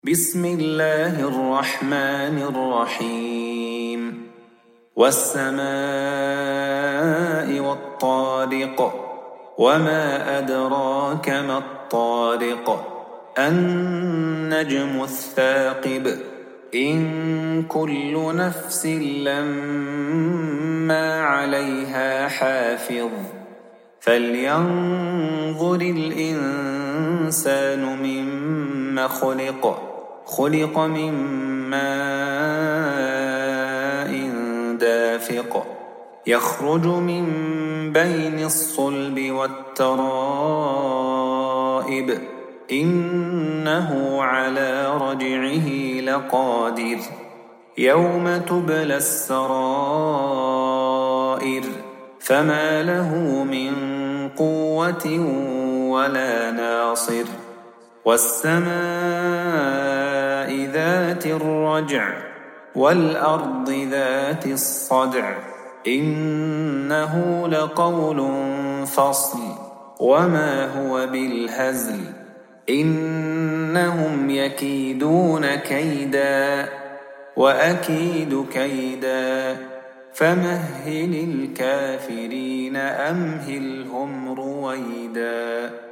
بسم الله الرحمن الرحيم والسماء والطارق وما أدراك ما الطارق النجم الثاقب إن كل نفس لما عليها حافظ فلينظر الإنسان مما خلق من ماء دافق يخرج من بين الصلب والترائب إنه على رجعه لقادر يوم تبلى السرائر فما له من قوة ولا ناصر والسماء ذات الرجع والأرض ذات الصدع إنه لقول فصل وما هو بالهزل إنهم يكيدون كيدا وأكيد كيدا فمهل الكافرين أمهلهم رويدا.